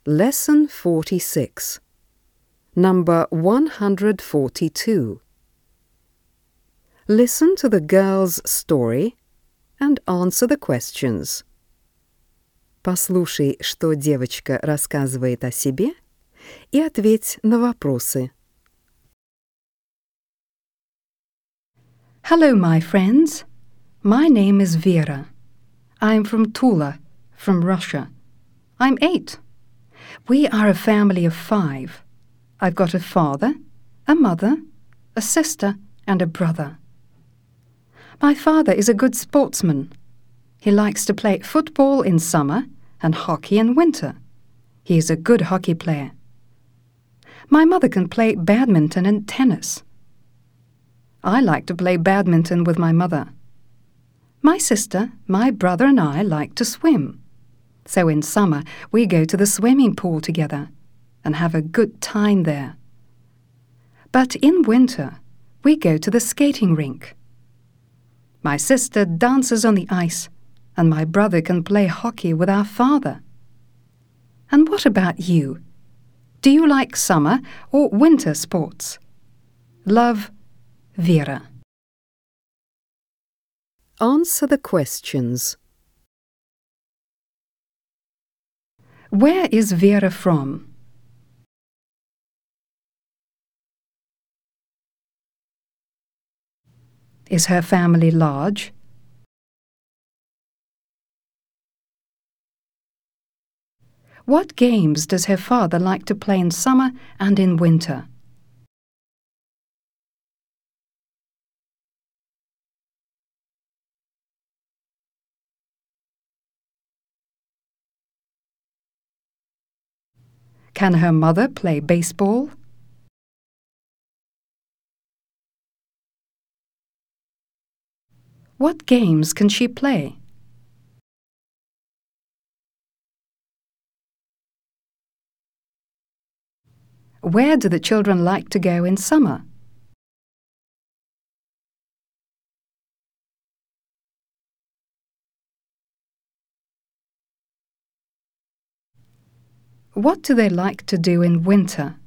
Lesson 46. Number 142. Listen to the girl's story and answer the questions. Послушай, что девочка рассказывает о себе, и ответь на вопросы. Hello, my friends. My name is Vera. I'm from Tula, from Russia. I'm 8. We are a family of 5. I've got a father, a mother, a sister, and a brother. My father is a good sportsman. He likes to play football in summer and hockey in winter. He is a good hockey player. My mother can play badminton and tennis. I like to play badminton with my mother. My sister, my brother and I like to swim. So in summer we go to the swimming pool together and have a good time there. But in winter we go to the skating rink. My sister dances on the ice and my brother can play hockey with our father. And what about you? Do you like summer or winter sports? Love, Vera. Answer the questions. Where is Vera from? Is her family large? What games does her father like to play in summer and in winter? Can her mother play baseball? What games can she play? Where do the children like to go in summer? What do they like to do in winter?